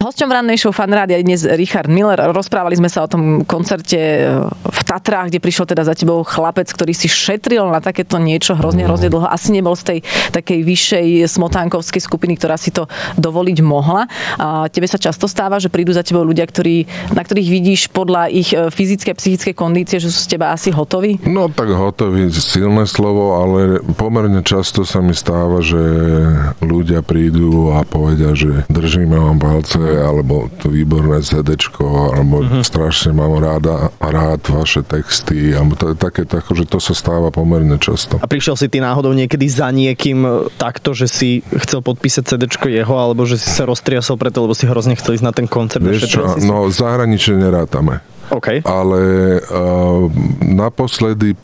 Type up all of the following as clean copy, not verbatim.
Hosťom rannej show Fan Rádia je dnes Richard Miller. Rozprávali sme sa o tom koncerte v Tatrách, kde prišiel teda za tebou chlapec, ktorý si šetril na takéto niečo hrozne dlho. Asi nebol z tej takej vyššej smotánkovskej skupiny, ktorá si to dovoliť mohla. A tebe sa často stáva, že prídu za tebou ľudia, na ktorých vidíš podľa ich fyzické a psychické kondície, že sú z teba asi hotoví? No tak hotový, silné slovo, ale pomerne často sa mi stáva, že ľudia prídu a povedia, že držíme vám palce, alebo to výborné CDčko, alebo strašne mám rád vaše texty, alebo to je také, že to sa stáva pomerne často. A prišiel si ty náhodou niekedy za niekým takto, že si chcel podpísať CDčko jeho, alebo že si sa roztriasol preto, lebo si hrozne chcel ísť na ten koncert? Vieš čo, no zahraničie nerátame. Okay. Ale naposledy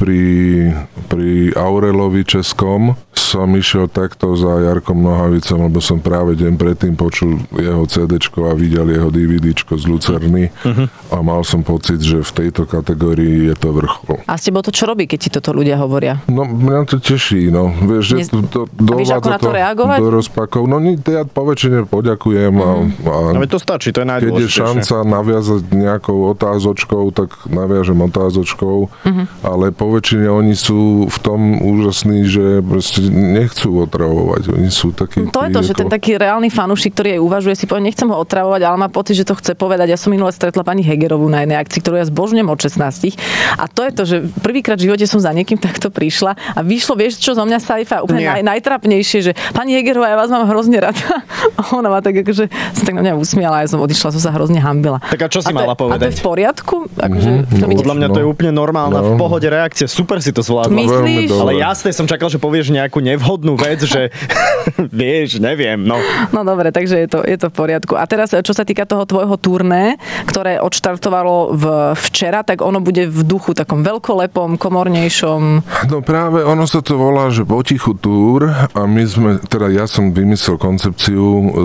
pri Aurelovi Českom som išiel takto za Jarkom Nohavicom, lebo som práve deň predtým počul jeho CDčko a videl jeho DVDčko z Lucerny a mal som pocit, že v tejto kategórii je to vrchol. A s tebou to čo robí, keď ti toto ľudia hovoria? No, mňa to teší, no. Vieš, že to vieš, ako na to reagovať? Do rozpakov. No, ja poväčšine poďakujem a no, to stačí, to je najdôležitejšie. Keď je šanca naviazať nejakou otázočkou, tak naviažem otázočkou, ale poväčšine oni sú v tom úžasní, že proste nechcú otravovať. Oni sú takí... To je to, že ten taký reálny fanúšik, ktorý aj uvažuje, si povie, nechcem ho otravovať, ale má pocit, že to chce povedať. Ja som minule stretla pani Hegerovú na jednej akcii, ktorú ja zbožňujem od 16. A to je to, že prvýkrát v živote som za niekým takto prišla a vyšlo, vieš čo, zo mňa Saifa úplne najtrapnejšie, že pani Hegerová, ja vás mám hrozne rada. A ona ma tak akože sa tak na mňa usmiala a ja som odišla, som sa hrozne hanbila. Tak a čo si mala povedať? A to je v poriadku? Akože, podľa mňa to je úplne normálna, v pohode reakcia. Super si to zvládla. Myslíš? Ale jasne som čakal, že povieš nejakú nevhodnú vec, že vieš, neviem, no. No dobre, takže je to v poriadku. A teraz, čo sa týka toho tvojho turné, ktoré odštartovalo včera, tak ono bude v duchu takom veľkolepom, komornejšom. No práve ono sa to volá, že Potichu túr a ja som vymyslel koncepciu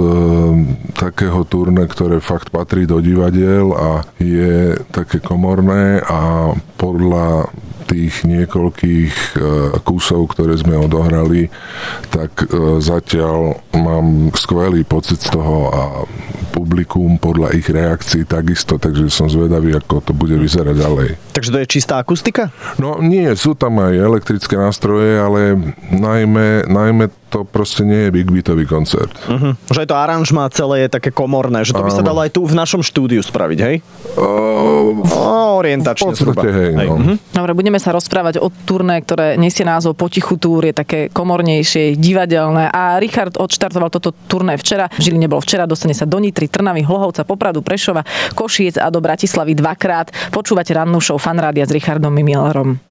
takého turné, ktoré fakt patrí do divadiel a je také komorné a podľa tých niekoľkých kusov, ktoré sme odohrali, tak zatiaľ mám skvelý pocit z toho a publikum podľa ich reakcií takisto, takže som zvedavý, ako to bude vyzerať ďalej. Takže to je čistá akustika? No nie, sú tam aj elektrické nástroje, ale najmä to proste nie je big beatový koncert. Že aj to aranžmá celé je také komorné, že to by sa dalo aj tu v našom štúdiu spraviť, hej? Orientačne zhruba. Hej, no. Dobre, budeme sa rozprávať o turné, ktoré nesie názov Potichu túr, je také komornejšie, divadelné a Richard odštartoval toto turné včera. V Žiline bol včera, dostane sa do Nitry, Trnavy, Hlohovca, Popradu, Prešova, Košiec a do Bratislavy dvakrát. Počúvate rannú show Fan Rádia s Richardom Millerom.